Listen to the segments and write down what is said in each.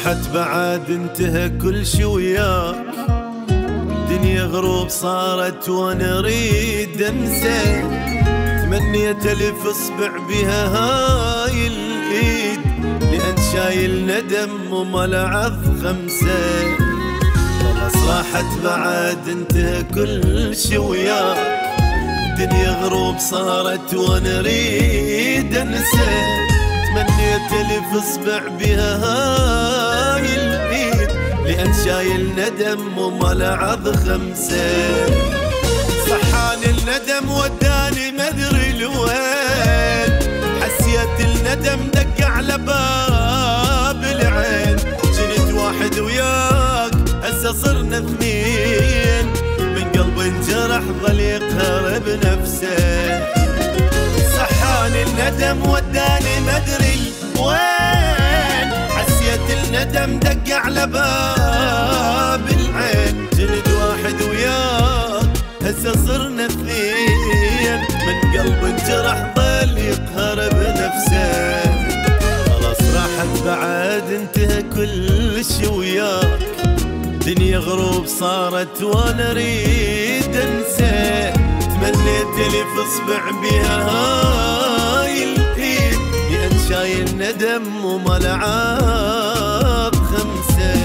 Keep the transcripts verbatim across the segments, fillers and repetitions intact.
راحت بعد انتهى كل شي وياك، دنيا غروب صارت وانا اريد انسى، تمنيت الف اصبع بها هاي الايد، لان شايل ندم وملعظ خمسه. خلاص راحت بعد انتهى كل شي وياك، دنيا غروب صارت وانا اريد انسى، تمنيت الف اصبع بها هاي الايد، لان شايل ندم وملعظ خمسه. صحاني الندم وداني مدري لوين، حسيت الندم دق على باب العين، جنت واحد وياك هسه صرنا اثنين، من قلبي انجرح ظل يقهر بنفسه. صحاني الندم وداني مدري وين، حسيت الندم دق على باب العين، جنت واحد وياك هسه صرنا اثنين، من قلب انجرح ظل يقهر بنفسه. خلاص راحت بعد انتهى كل شي وياك، دنيا غروب صارت وانا اريد انسى، تمنيت الف اصبع بها هاي الايد، لان شايل ندم وملعب خمسه.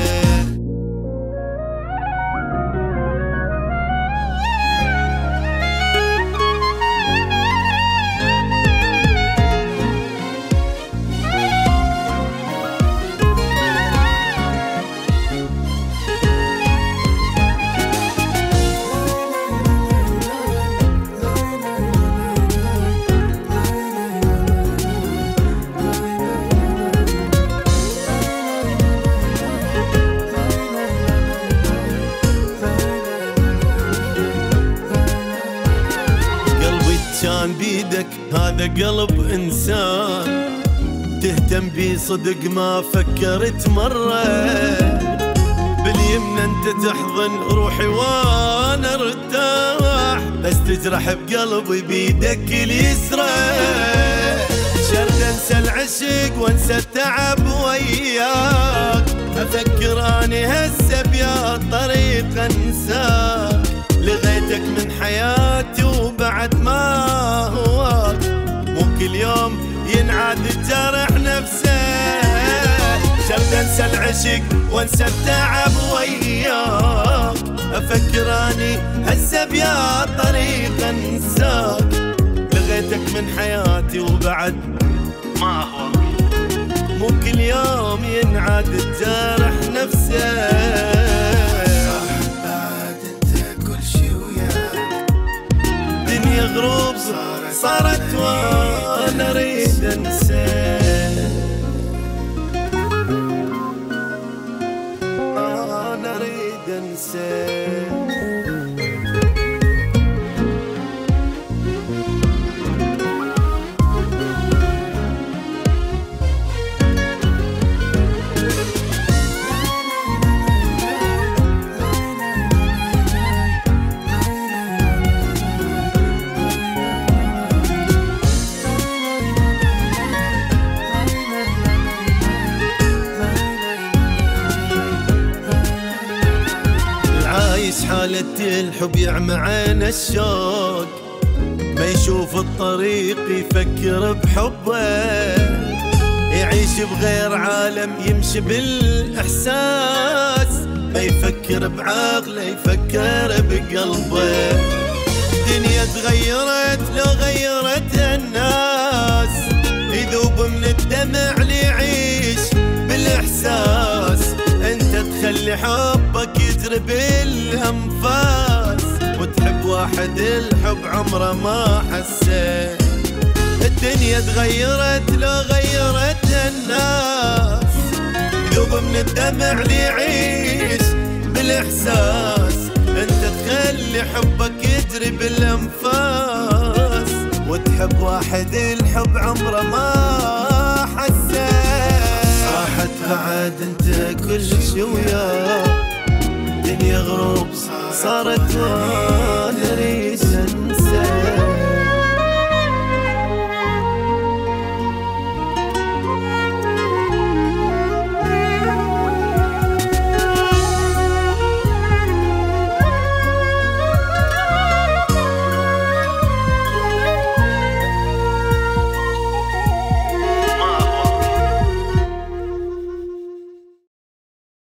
كان بيدك هذا قلب انسان، تهتم بي صدق ما فكرت مره، باليمنى انت تحضن روحي وانا ارتاح، بس تجرح بقلبي بيدك اليسرى. شرد انسى العشق وانسى التعب وياك، افكر اني هسه بيا طريق انساك، لغيتك من حياتي وبعد ما هواك، مو كل يوم ينعاد الجرح نفسه. شرد انسى العشق وانسى التعب وياك، افكر اني هسه بيا طريق انساك، لغيتك من حياتي وبعد ما هواك، مو كل يوم ينعاد الجرح نفسه. غروب صارت وانا اريد انسى، انا اريد انسى. عايش حالة الحب يعمى عين الشوق، ما يشوف الطريق يفكر بحبه، يعيش بغير عالم يمشي بالإحساس، ما يفكر بعقله يفكر بقلبه. دنيا تغيرت لو غيرتها الناس، يذوب من الدمع ليعيش بالإحساس، انت تخلي حبك يجري بالانفاس، وتحب واحد الحب عمره ما حسه. الدنيا تغيرت لو غيرتها الناس، يذوب من الدمع ليعيش بالاحساس، انت تخلي حبك يجري بالانفاس، وتحب واحد الحب عمره ما حسه. راحت بعد انت كل شي وياك،